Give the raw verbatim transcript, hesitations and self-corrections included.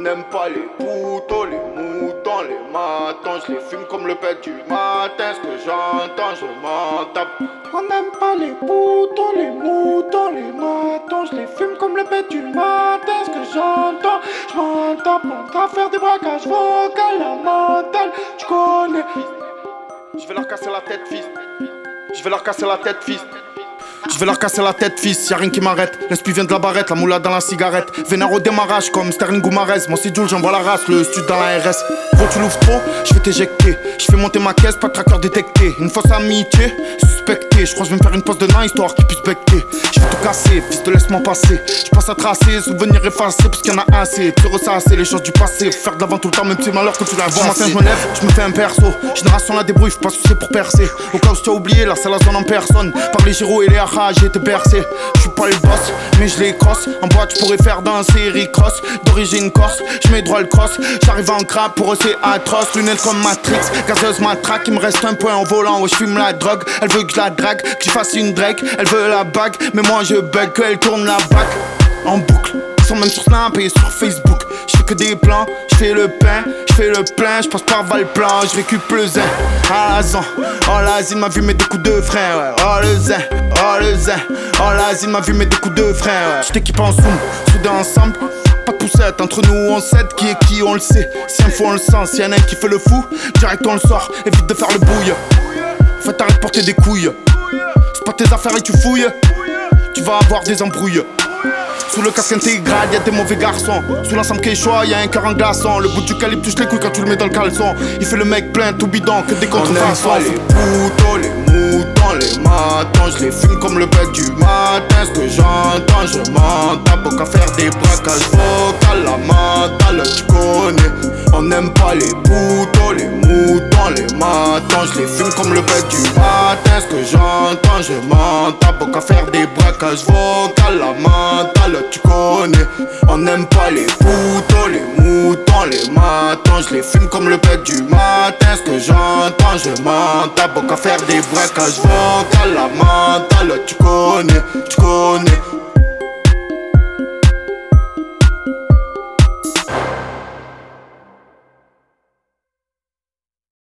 n'aime pas les poutons, les moutons, les matons. Je les fume comme le pet du matin. Ce que j'entends, je m'en tape. On n'aime pas les poutons, les moutons, les matons. Je les fume comme le pet du matin. Ce que j'entends, je m'en tape. On va faire des braquages vocaux, la mentale, tu connais. Je vais leur casser la tête, fils. Je vais leur casser la tête, fils. Je vais leur casser la tête, fils, y'a rien qui m'arrête. L'inspi vient de la barrette, la moula dans la cigarette. Vénère au démarrage comme Sterling ou Marez. Mon c'est Jules, j'envoie la race, le stud dans la R S. Gros, tu l'ouvres trop, je vais t'éjecter. Je fais monter ma caisse, pas de tracker détecté. Une fausse amitié, suspecté. Je crois que je vais me faire une pause de nain histoire qu'il puisse becter. Je vais tout casser, fils, te laisse-moi passer. Je passe à tracer, souvenirs effacés, parce qu'il y en a assez. Tu ressasser les choses du passé. Faire de l'avant tout le temps, même si malheur que tu l'as. Bon matin, je me lève, je me fais un perso. Génération la débrouille, faut pas soucier pour percer. Au cas où tu as oublié, là c'est la zone en personne. Par les gyros et les haras, j'ai été bercé. Je suis pas le boss, mais je les crosse. En boîte, je pourrais faire danser Rick Ross. D'origine corse, je mets droit le cross. J'arrive en crap, pour eux c'est atroce. Lunettes comme Matrix, gazeuse matraque. Il me reste un point en volant, ouais je fume la drogue. Elle veut que je la drague, que je fasse une Drake. Elle veut la bague, mais moi je bug, qu'elle tourne la bague. En boucle, ils sont même sur Snap et sur Facebook. Je fais que des plans, je fais le pain, je fais le plein, je passe par Valplan, je récup le zin. Ah la zan, oh la zine m'a vu mettre des coups de frein, ouais. Oh le zin, oh le zin, oh la zine m'a vu mettre des coups de frein, ouais. Je t'équipe en zoom, soudés ensemble. Pas de poussette, entre nous on s'aide, qui est qui on le sait. Si un fou on le sent, si y'en a un qui fait le fou, direct on le sort, évite de faire le bouille. Fais t'arrête de porter des couilles. C'est pas tes affaires et tu fouilles. Tu vas avoir des embrouilles. Sous le casque intégral, y'a des mauvais garçons. Sous l'ensemble Quechua, y'a un cœur en glaçon. Le bout du calibre touche les couilles quand tu le mets dans le caleçon. Il fait le mec plein, tout bidon, que des contrefaçons. On n'aime pas les poutons, les moutons, les matons. Je les fume comme le bec du matin. Ce que j'entends, je m'en tape. Au qu'à faire des braquages vocaux, la mentale, tu connais. On n'aime pas les poutons, les moutons, les matons. Je les fume comme le bec du matin. Ce que j'entends, je m'en tape. Au qu'à faire des braquages vocaux, la mentale, tu connais. On n'aime pas les poutons, les moutons, les matons. Je les fume comme le bec du matin. Ce que j'entends, je m'en tape. Au qu'à faire des braquages vocaux, la mentale, tu connais, tu connais.